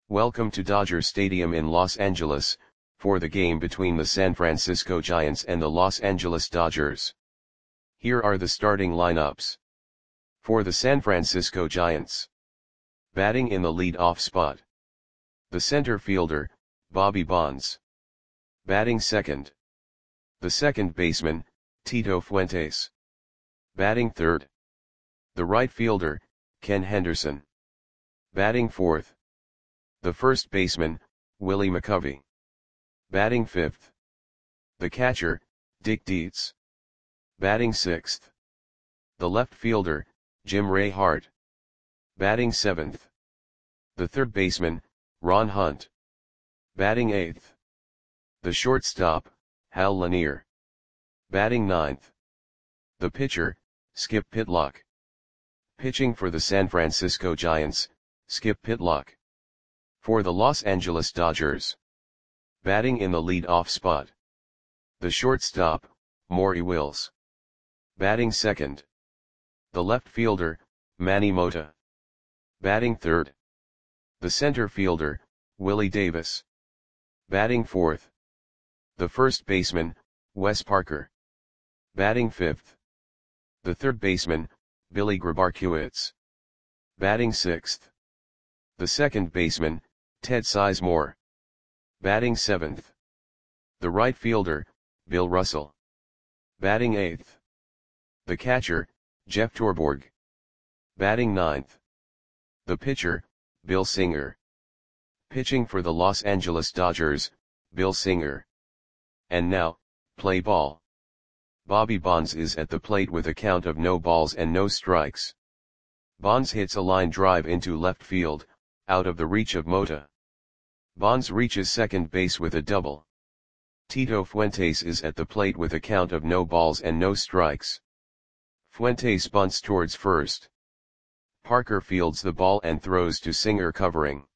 Welcome to Dodger Stadium in Los Angeles, for the game between the San Francisco Giants and the Los Angeles Dodgers. Here are the starting lineups. For the San Francisco Giants. Batting in the lead-off spot. The center fielder, Bobby Bonds. Batting second. The second baseman, Tito Fuentes. Batting third. The right fielder, Ken Henderson. Batting fourth. The first baseman, Willie McCovey. Batting fifth. The catcher, Dick Dietz. Batting sixth. The left fielder, Jim Ray Hart. Batting seventh. The third baseman, Ron Hunt. Batting eighth. The shortstop, Hal Lanier. Batting ninth. The pitcher, Skip Pitlock. Pitching for the San Francisco Giants, Skip Pitlock. For the Los Angeles Dodgers. Batting in the lead-off spot. The shortstop, Maury Wills. Batting second. The left fielder, Manny Mota. Batting third. The center fielder, Willie Davis. Batting fourth. The first baseman, Wes Parker. Batting fifth. The third baseman, Billy Grabarkewicz. Batting sixth. The second baseman, Ted Sizemore. Batting seventh. The right fielder, Bill Russell. Batting eighth. The catcher, Jeff Torborg. Batting ninth. The pitcher, Bill Singer. Pitching for the Los Angeles Dodgers, Bill Singer. And now, play ball. Bobby Bonds is at the plate with a count of no balls and no strikes. Bonds hits a line drive into left field, out of the reach of Mota. Bonds reaches second base with a double. Tito Fuentes is at the plate with a count of no balls and no strikes. Fuentes bunts towards first. Parker fields the ball and throws to Singer covering.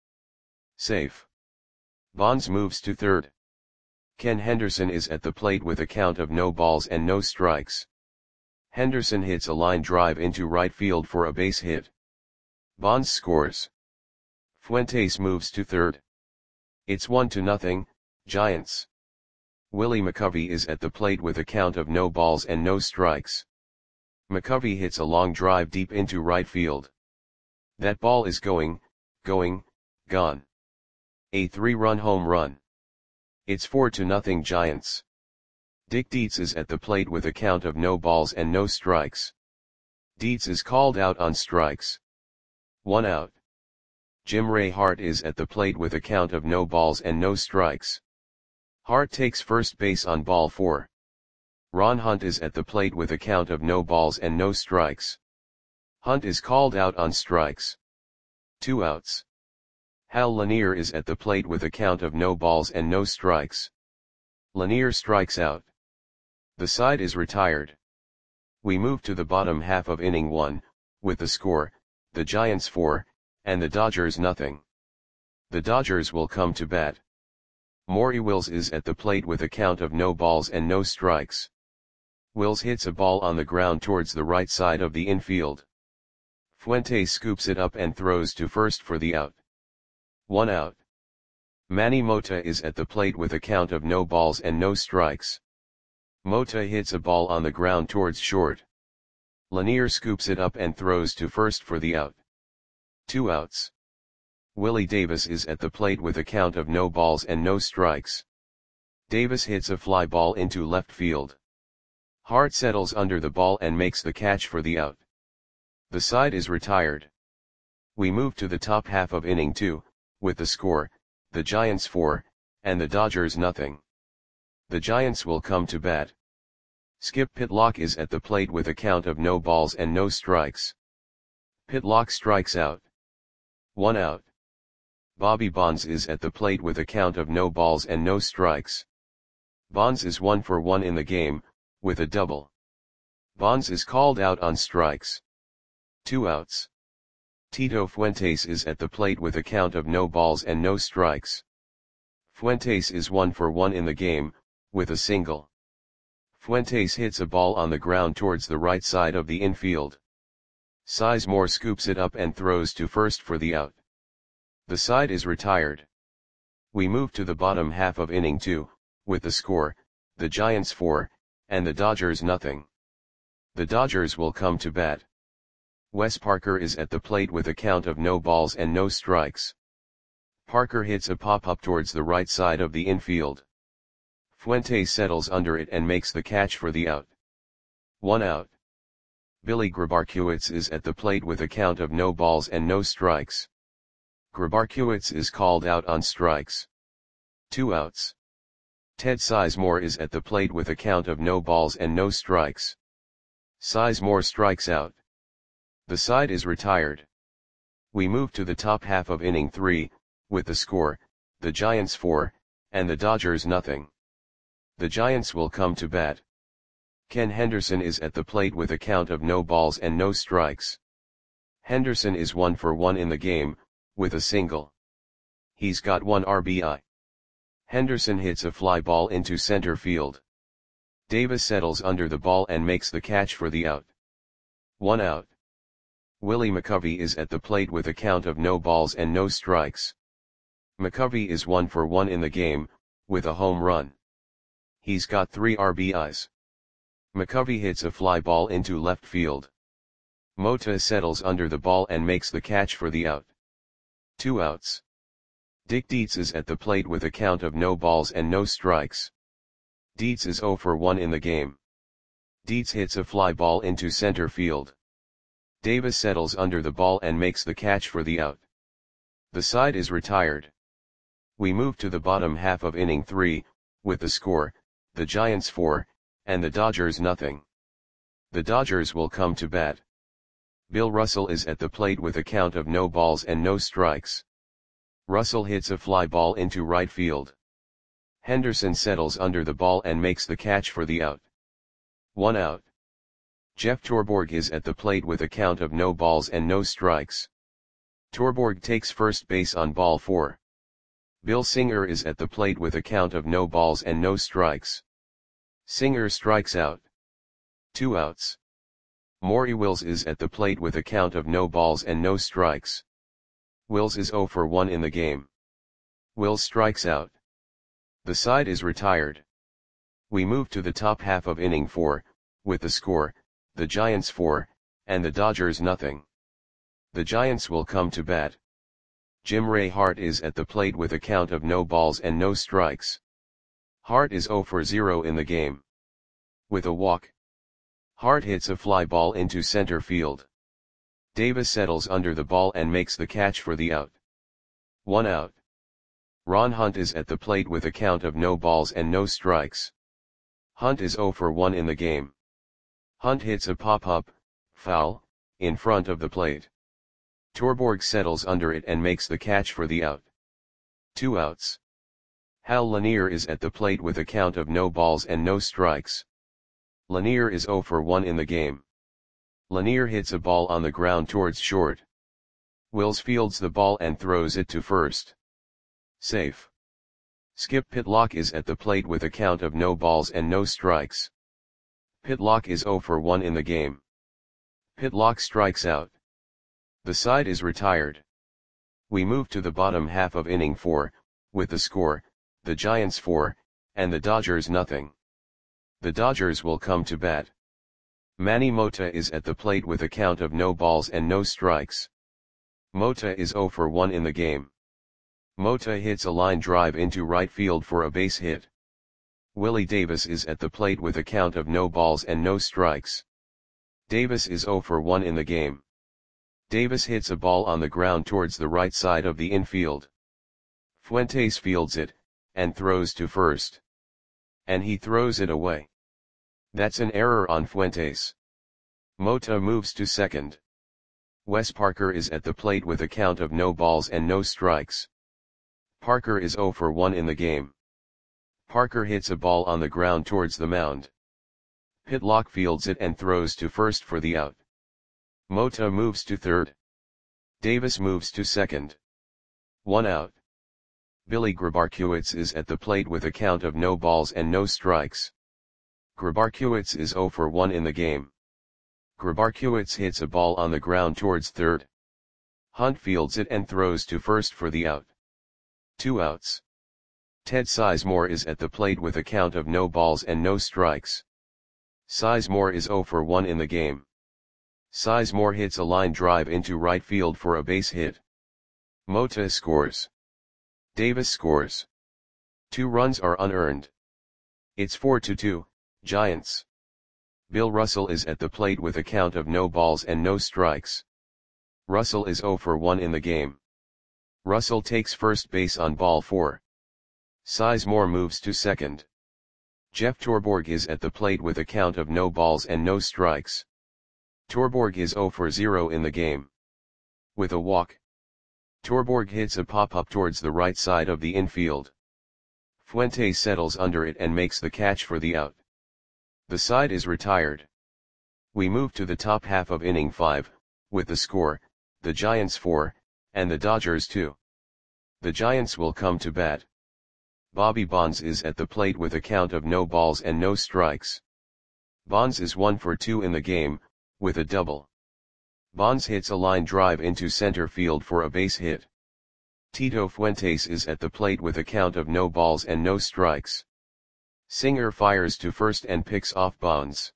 Safe. Bonds moves to third. Ken Henderson is at the plate with a count of no balls and no strikes. Henderson hits a line drive into right field for a base hit. Bonds scores. Fuentes moves to third. It's 1-0, Giants. Willie McCovey is at the plate with a count of no balls and no strikes. McCovey hits a long drive deep into right field. That ball is gone. A 3-run home run. It's 4-0 Giants. Dick Dietz is at the plate with a count of no balls and no strikes. Dietz is called out on strikes. 1 out. Jim Ray Hart is at the plate with a count of no balls and no strikes. Hart takes first base on ball 4. Ron Hunt is at the plate with a count of no balls and no strikes. Hunt is called out on strikes. 2 outs. Hal Lanier is at the plate with a count of no balls and no strikes. Lanier strikes out. The side is retired. We move to the bottom half of inning 1, with the score, the Giants 4, and the Dodgers 0. The Dodgers will come to bat. Maury Wills is at the plate with a count of no balls and no strikes. Wills hits a ball on the ground towards the right side of the infield. Fuentes scoops it up and throws to first for the out. 1 out. Manny Mota is at the plate with a count of no balls and no strikes. Mota hits a ball on the ground towards short. Lanier scoops it up and throws to first for the out. 2 outs. Willie Davis is at the plate with a count of no balls and no strikes. Davis hits a fly ball into left field. Hart settles under the ball and makes the catch for the out. The side is retired. We move to the top half of inning 2, with the score, the Giants 4, and the Dodgers 0. The Giants will come to bat. Skip Pitlock is at the plate with a count of no balls and no strikes. Pitlock strikes out. 1 out. Bobby Bonds is at the plate with a count of no balls and no strikes. Bonds is 1 for 1 in the game, with a double. Bonds is called out on strikes. 2 outs. Tito Fuentes is at the plate with a count of no balls and no strikes. Fuentes is 1 for 1 in the game, with a single. Fuentes hits a ball on the ground towards the right side of the infield. Sizemore scoops it up and throws to first for the out. The side is retired. We move to the bottom half of inning 2, with the score, the Giants 4, and the Dodgers nothing. The Dodgers will come to bat. Wes Parker is at the plate with a count of no balls and no strikes. Parker hits a pop-up towards the right side of the infield. Fuentes settles under it and makes the catch for the out. 1 out. Billy Grabarkiewicz is at the plate with a count of no balls and no strikes. Grabarkiewicz is called out on strikes. 2 outs. Ted Sizemore is at the plate with a count of no balls and no strikes. Sizemore strikes out. The side is retired. We move to the top half of inning 3, with the score, the Giants 4, and the Dodgers nothing. The Giants will come to bat. Ken Henderson is at the plate with a count of no balls and no strikes. Henderson is 1 for 1 in the game, with a single. He's got 1 RBI. Henderson hits a fly ball into center field. Davis settles under the ball and makes the catch for the out. 1 out. Willie McCovey is at the plate with a count of no balls and no strikes. McCovey is 1 for 1 in the game, with a home run. He's got 3 RBIs. McCovey hits a fly ball into left field. Mota settles under the ball and makes the catch for the out. 2 outs. Dick Dietz is at the plate with a count of no balls and no strikes. Dietz is 0 for 1 in the game. Dietz hits a fly ball into center field. Davis settles under the ball and makes the catch for the out. The side is retired. We move to the bottom half of inning 3, with the score, the Giants 4, and the Dodgers nothing. The Dodgers will come to bat. Bill Russell is at the plate with a count of no balls and no strikes. Russell hits a fly ball into right field. Henderson settles under the ball and makes the catch for the out. 1 out. Jeff Torborg is at the plate with a count of no balls and no strikes. Torborg takes first base on ball 4. Bill Singer is at the plate with a count of no balls and no strikes. Singer strikes out. 2 outs. Maury Wills is at the plate with a count of no balls and no strikes. Wills is 0 for 1 in the game. Wills strikes out. The side is retired. We move to the top half of inning 4, with the score, the Giants 4, and the Dodgers nothing. The Giants will come to bat. Jim Ray Hart is at the plate with a count of no balls and no strikes. Hart is 0 for 0 in the game. With a walk. Hart hits a fly ball into center field. Davis settles under the ball and makes the catch for the out. 1 out. Ron Hunt is at the plate with a count of no balls and no strikes. Hunt is 0 for 1 in the game. Hunt hits a pop-up, foul, in front of the plate. Torborg settles under it and makes the catch for the out. 2 outs. Hal Lanier is at the plate with a count of no balls and no strikes. Lanier is 0 for 1 in the game. Lanier hits a ball on the ground towards short. Wills fields the ball and throws it to first. Safe. Skip Pitlock is at the plate with a count of no balls and no strikes. Pitlock is 0 for 1 in the game. Pitlock strikes out. The side is retired. We move to the bottom half of inning 4, with the score, the Giants 4, and the Dodgers nothing. The Dodgers will come to bat. Manny Mota is at the plate with a count of no balls and no strikes. Mota is 0 for 1 in the game. Mota hits a line drive into right field for a base hit. Willie Davis is at the plate with a count of no balls and no strikes. Davis is 0 for 1 in the game. Davis hits a ball on the ground towards the right side of the infield. Fuentes fields it, and throws to first. And he throws it away. That's an error on Fuentes. Mota moves to second. Wes Parker is at the plate with a count of no balls and no strikes. Parker is 0 for 1 in the game. Parker hits a ball on the ground towards the mound. Pitlock fields it and throws to first for the out. Mota moves to third. Davis moves to second. 1 out. Billy Grabarkiewicz is at the plate with a count of no balls and no strikes. Grabarkiewicz is 0 for 1 in the game. Grabarkiewicz hits a ball on the ground towards third. Hunt fields it and throws to first for the out. 2 outs. Ted Sizemore is at the plate with a count of no balls and no strikes. Sizemore is 0 for 1 in the game. Sizemore hits a line drive into right field for a base hit. Mota scores. Davis scores. 2 runs are unearned. It's 4-2, Giants. Bill Russell is at the plate with a count of no balls and no strikes. Russell is 0 for 1 in the game. Russell takes first base on ball 4. Sizemore moves to second. Jeff Torborg is at the plate with a count of no balls and no strikes. Torborg is 0 for 0 in the game. With a walk, Torborg hits a pop-up towards the right side of the infield. Fuentes settles under it and makes the catch for the out. The side is retired. We move to the top half of inning 5, with the score, the Giants 4, and the Dodgers 2. The Giants will come to bat. Bobby Bonds is at the plate with a count of no balls and no strikes. Bonds is 1 for 2 in the game, with a double. Bonds hits a line drive into center field for a base hit. Tito Fuentes is at the plate with a count of no balls and no strikes. Singer fires to first and picks off Bonds.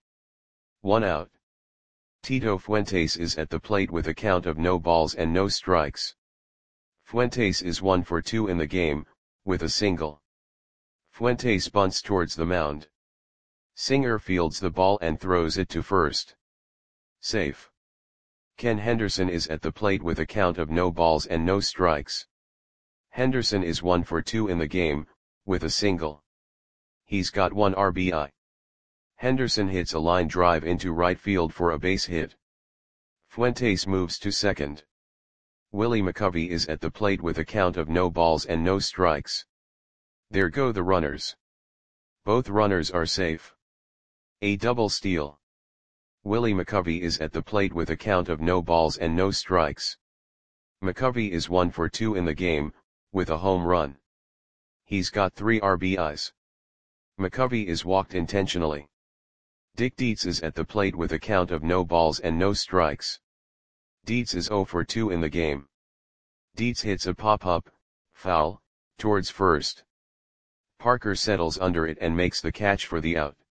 1 out. Tito Fuentes is at the plate with a count of no balls and no strikes. Fuentes is 1 for 2 in the game, with a single. Fuentes bunts towards the mound. Singer fields the ball and throws it to first. Safe. Ken Henderson is at the plate with a count of no balls and no strikes. Henderson is 1 for 2 in the game, with a single. He's got 1 RBI. Henderson hits a line drive into right field for a base hit. Fuentes moves to second. Willie McCovey is at the plate with a count of no balls and no strikes. There go the runners. Both runners are safe. A double steal. Willie McCovey is at the plate with a count of no balls and no strikes. McCovey is 1 for 2 in the game, with a home run. He's got 3 RBIs. McCovey is walked intentionally. Dick Dietz is at the plate with a count of no balls and no strikes. Dietz is 0 for 2 in the game. Dietz hits a pop-up, foul, towards first. Parker settles under it and makes the catch for the out.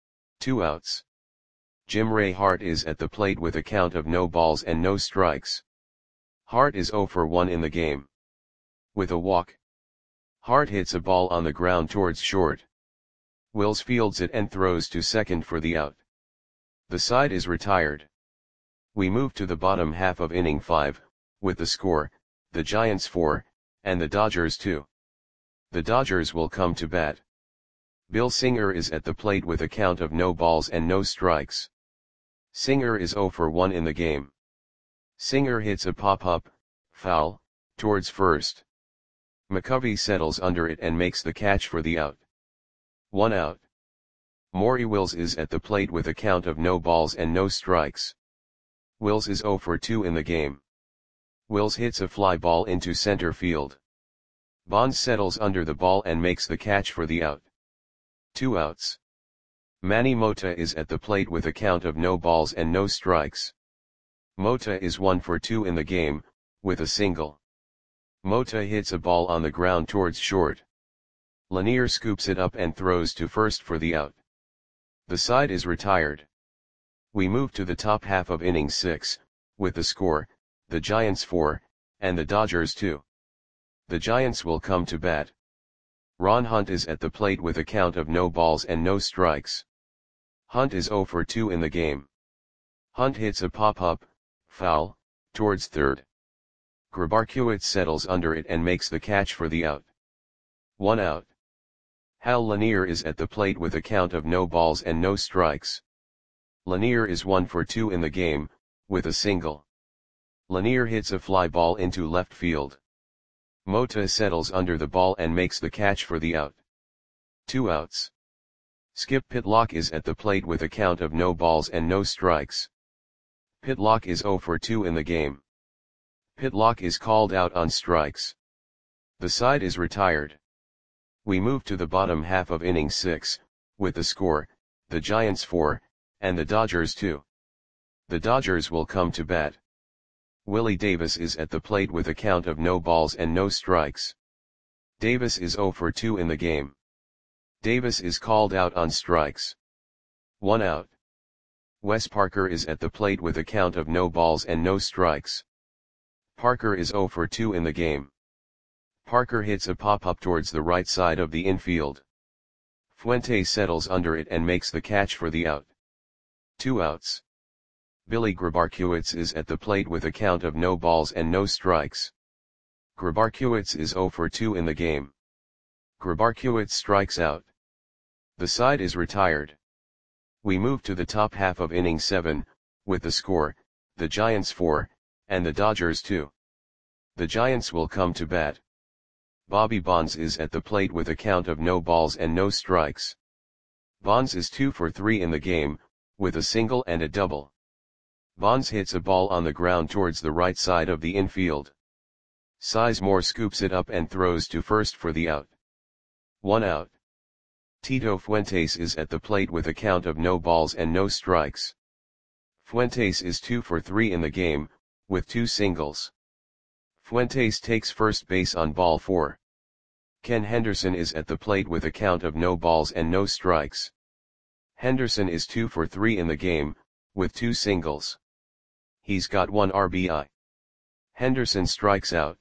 2 outs. Jim Ray Hart is at the plate with a count of no balls and no strikes. Hart is 0 for 1 in the game. With a walk, Hart hits a ball on the ground towards short. Wills fields it and throws to second for the out. The side is retired. We move to the bottom half of inning 5, with the score, the Giants 4, and the Dodgers 2. The Dodgers will come to bat. Bill Singer is at the plate with a count of no balls and no strikes. Singer is 0 for 1 in the game. Singer hits a pop-up, foul, towards first. McCovey settles under it and makes the catch for the out. 1 out. Maury Wills is at the plate with a count of no balls and no strikes. Wills is 0 for 2 in the game. Wills hits a fly ball into center field. Bonds settles under the ball and makes the catch for the out. 2 outs. Manny Mota is at the plate with a count of no balls and no strikes. Mota is 1 for 2 in the game, with a single. Mota hits a ball on the ground towards short. Lanier scoops it up and throws to first for the out. The side is retired. We move to the top half of inning 6, with the score, the Giants 4, and the Dodgers 2. The Giants will come to bat. Ron Hunt is at the plate with a count of no balls and no strikes. Hunt is 0 for 2 in the game. Hunt hits a pop-up, foul, towards third. Grabarkewicz settles under it and makes the catch for the out. 1 out. Hal Lanier is at the plate with a count of no balls and no strikes. Lanier is 1 for 2 in the game, with a single. Lanier hits a fly ball into left field. Mota settles under the ball and makes the catch for the out. 2 outs. Skip Pitlock is at the plate with a count of no balls and no strikes. Pitlock is 0 for 2 in the game. Pitlock is called out on strikes. The side is retired. We move to the bottom half of inning 6, with the score, the Giants 4, and the Dodgers 2. The Dodgers will come to bat. Willie Davis is at the plate with a count of no balls and no strikes. Davis is 0 for 2 in the game. Davis is called out on strikes. 1 out. Wes Parker is at the plate with a count of no balls and no strikes. Parker is 0 for 2 in the game. Parker hits a pop-up towards the right side of the infield. Fuentes settles under it and makes the catch for the out. 2 outs. Billy Grabarkiewicz is at the plate with a count of no balls and no strikes. Grabarkiewicz is 0 for 2 in the game. Grabarkiewicz strikes out. The side is retired. We move to the top half of inning 7, with the score, the Giants 4, and the Dodgers 2. The Giants will come to bat. Bobby Bonds is at the plate with a count of no balls and no strikes. Bonds is 2 for 3 in the game, with a single and a double. Bonds hits a ball on the ground towards the right side of the infield. Sizemore scoops it up and throws to first for the out. 1 out. Tito Fuentes is at the plate with a count of no balls and no strikes. Fuentes is 2 for 3 in the game, with 2 singles. Fuentes takes first base on ball 4. Ken Henderson is at the plate with a count of no balls and no strikes. Henderson is 2 for 3 in the game, with 2 singles. He's got 1 RBI. Henderson strikes out.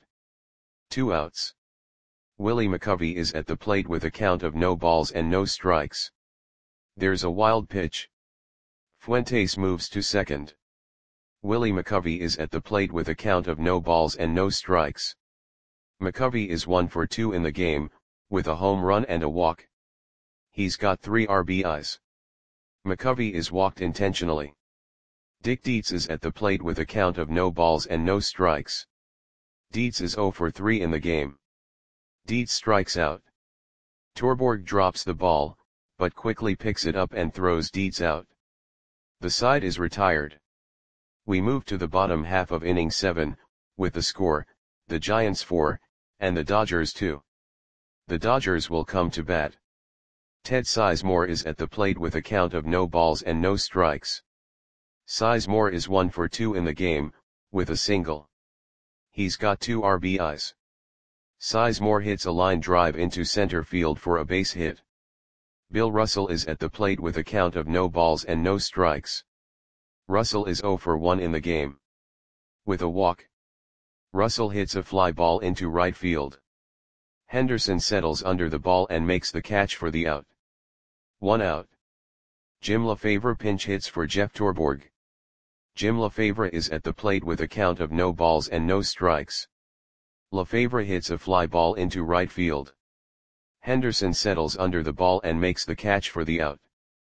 2 outs. Willie McCovey is at the plate with a count of no balls and no strikes. There's a wild pitch. Fuentes moves to second. Willie McCovey is at the plate with a count of no balls and no strikes. McCovey is 1 for 2 in the game, with a home run and a walk. He's got 3 RBIs. McCovey is walked intentionally. Dick Dietz is at the plate with a count of no balls and no strikes. Dietz is 0 for 3 in the game. Dietz strikes out. Torborg drops the ball, but quickly picks it up and throws Dietz out. The side is retired. We move to the bottom half of inning 7, with the score, the Giants 4, and the Dodgers 2. The Dodgers will come to bat. Ted Sizemore is at the plate with a count of no balls and no strikes. Sizemore is 1 for 2 in the game, with a single. He's got 2 RBIs. Sizemore hits a line drive into center field for a base hit. Bill Russell is at the plate with a count of no balls and no strikes. Russell is 0 for 1 in the game. With a walk. Russell hits a fly ball into right field. Henderson settles under the ball and makes the catch for the out. 1 out. Jim LaFavre pinch hits for Jeff Torborg. Jim LaFavre is at the plate with a count of no balls and no strikes. LaFavre hits a fly ball into right field. Henderson settles under the ball and makes the catch for the out.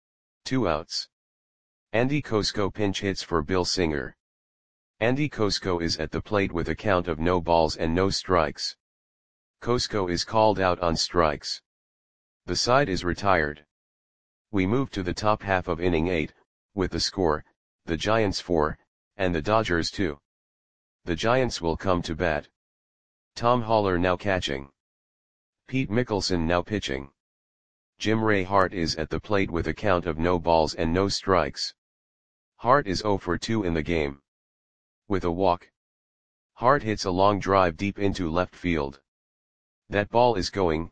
2 outs. Andy Kosko pinch hits for Bill Singer. Andy Kosko is at the plate with a count of no balls and no strikes. Kosko is called out on strikes. The side is retired. We move to the top half of inning 8, with the score, the Giants 4, and the Dodgers 2. The Giants will come to bat. Tom Haller now catching. Pete Mickelson now pitching. Jim Ray Hart is at the plate with a count of no balls and no strikes. Hart is 0 for 2 in the game. With a walk. Hart hits a long drive deep into left field. That ball is going,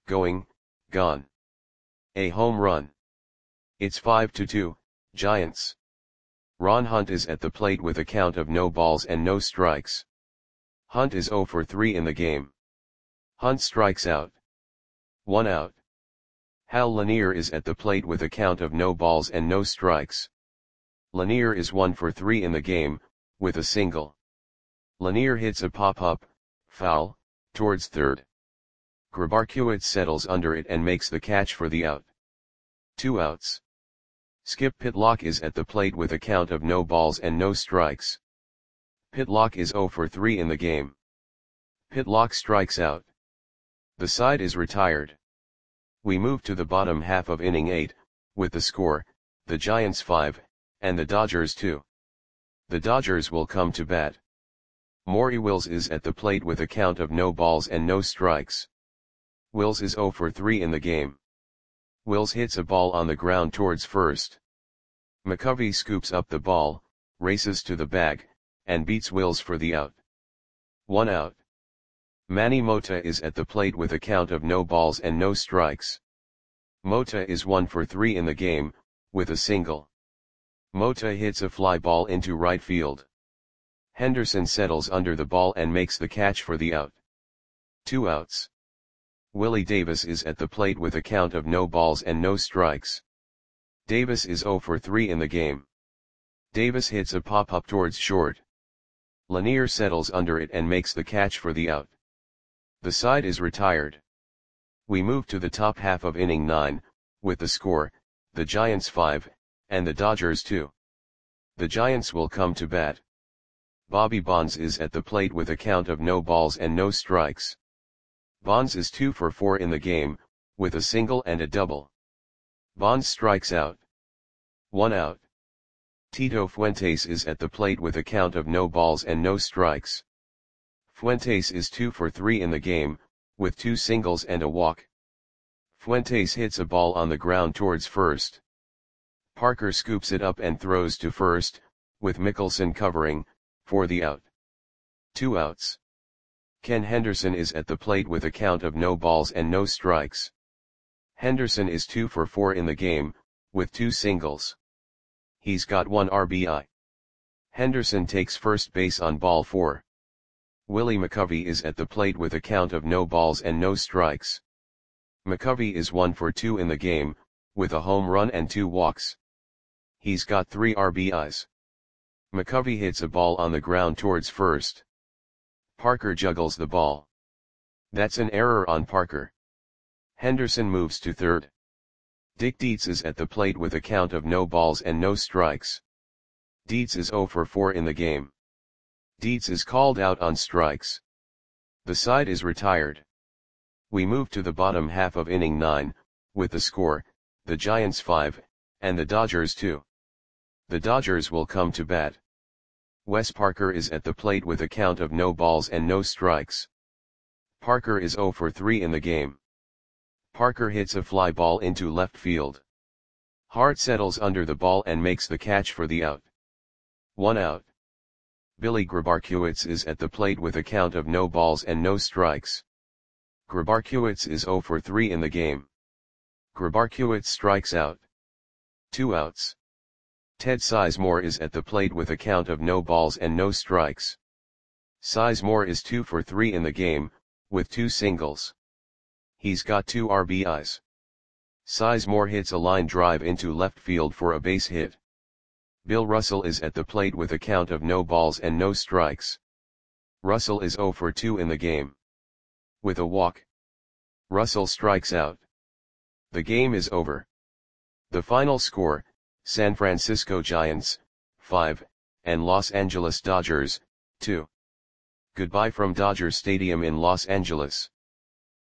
gone. A home run. It's 5-2, Giants. Ron Hunt is at the plate with a count of no balls and no strikes. Hunt is 0 for 3 in the game. Hunt strikes out. 1 out. Hal Lanier is at the plate with a count of no balls and no strikes. Lanier is 1 for 3 in the game, with a single. Lanier hits a pop-up, foul, towards third. Grabarkiewicz settles under it and makes the catch for the out. 2 outs. Skip Pitlock is at the plate with a count of no balls and no strikes. Pitlock is 0 for 3 in the game. Pitlock strikes out. The side is retired. We move to the bottom half of inning 8, with the score, the Giants 5, and the Dodgers 2. The Dodgers will come to bat. Maury Wills is at the plate with a count of no balls and no strikes. Wills is 0 for 3 in the game. Wills hits a ball on the ground towards first. McCovey scoops up the ball, races to the bag, and beats Wills for the out. 1 out. Manny Mota is at the plate with a count of no balls and no strikes. Mota is 1 for 3 in the game, with a single. Mota hits a fly ball into right field. Henderson settles under the ball and makes the catch for the out. 2 outs. Willie Davis is at the plate with a count of no balls and no strikes. Davis is 0 for 3 in the game. Davis hits a pop-up towards short. Lanier settles under it and makes the catch for the out. The side is retired. We move to the top half of inning 9, with the score, the Giants 5, and the Dodgers 2. The Giants will come to bat. Bobby Bonds is at the plate with a count of no balls and no strikes. Bonds is 2 for 4 in the game, with a single and a double. Bonds strikes out. 1 out. Tito Fuentes is at the plate with a count of no balls and no strikes. Fuentes is 2 for 3 in the game, with 2 singles and a walk. Fuentes hits a ball on the ground towards first. Parker scoops it up and throws to first, with Mickelson covering, for the out. 2 outs. Ken Henderson is at the plate with a count of no balls and no strikes. Henderson is 2 for 4 in the game, with 2 singles. He's got 1 RBI. Henderson takes first base on ball 4. Willie McCovey is at the plate with a count of no balls and no strikes. McCovey is 1 for 2 in the game, with a home run and 2 walks. He's got 3 RBIs. McCovey hits a ball on the ground towards first. Parker juggles the ball. That's an error on Parker. Henderson moves to third. Dick Dietz is at the plate with a count of no balls and no strikes. Dietz is 0 for 4 in the game. Dietz is called out on strikes. The side is retired. We move to the bottom half of inning 9, with the score, the Giants 5, and the Dodgers 2. The Dodgers will come to bat. Wes Parker is at the plate with a count of no balls and no strikes. Parker is 0 for 3 in the game. Parker hits a fly ball into left field. Hart settles under the ball and makes the catch for the out. 1 out. Billy Grabarkiewicz is at the plate with a count of no balls and no strikes. Grabarkiewicz is 0 for 3 in the game. Grabarkiewicz strikes out. 2 outs. Ted Sizemore is at the plate with a count of no balls and no strikes. Sizemore is 2 for 3 in the game, with 2 singles. He's got 2 RBIs. Sizemore hits a line drive into left field for a base hit. Bill Russell is at the plate with a count of no balls and no strikes. Russell is 0 for 2 in the game. With a walk. Russell strikes out. The game is over. The final score, San Francisco Giants, 5, and Los Angeles Dodgers, 2. Goodbye from Dodger Stadium in Los Angeles.